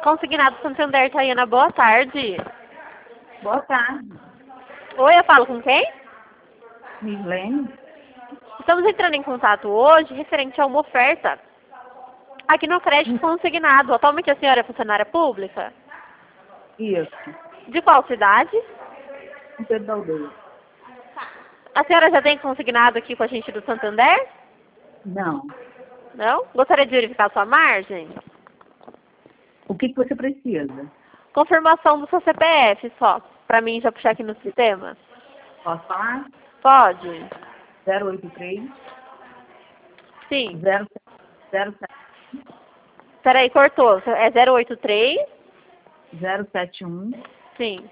Consignado Santander, Tayana, boa tarde. Boa tarde. Oi, eu falo com quem? Mislene? Estamos entrando em contato hoje referente a uma oferta aqui no crédito consignado. Atualmente a senhora é funcionária pública? Isso. De qual cidade? São Pedro da Aldeia. A senhora já tem consignado aqui com a gente do Santander? Não. Não? Gostaria de verificar sua margem? O que você precisa? Confirmação do seu CPF só, para mim já puxar aqui no sistema. Posso falar? Pode? 083 Sim. 07 Peraí, cortou. É 083? 071 Sim.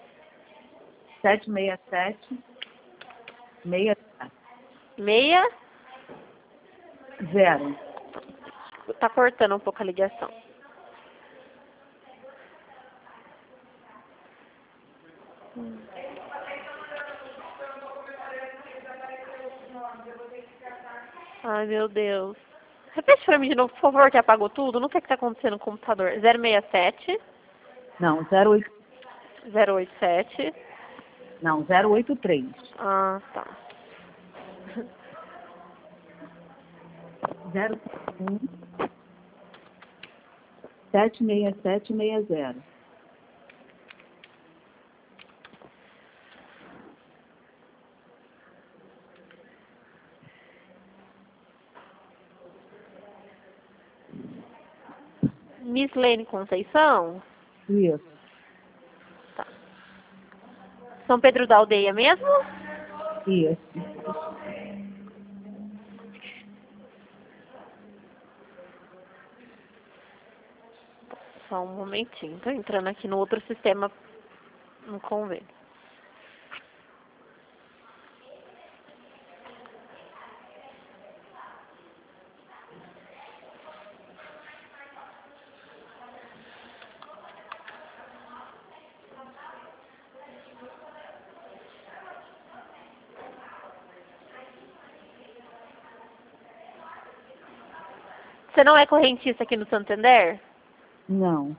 767 Meia? 0. Tá cortando um pouco a ligação. Ai, meu Deus. Repete pra mim de novo, por favor, que apagou tudo. Não sei o que tá acontecendo no computador. 067 Não, 08, 087. não, 083 Ah, tá. 071 76760. Mislene Conceição? Isso. Tá. São Pedro da Aldeia mesmo? Isso. Só um momentinho. Tô entrando aqui no outro sistema no convênio. Você não é correntista aqui no Santander? Não.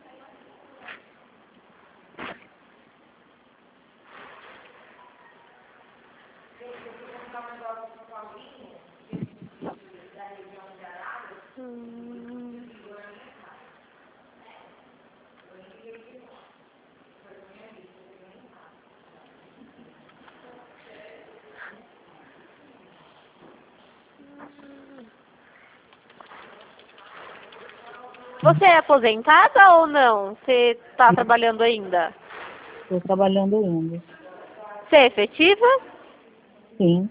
Você é aposentada ou não? Você está trabalhando ainda? Estou trabalhando ainda. Você é efetiva? Sim.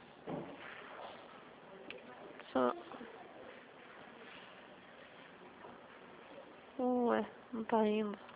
Só- Ué, não tá indo.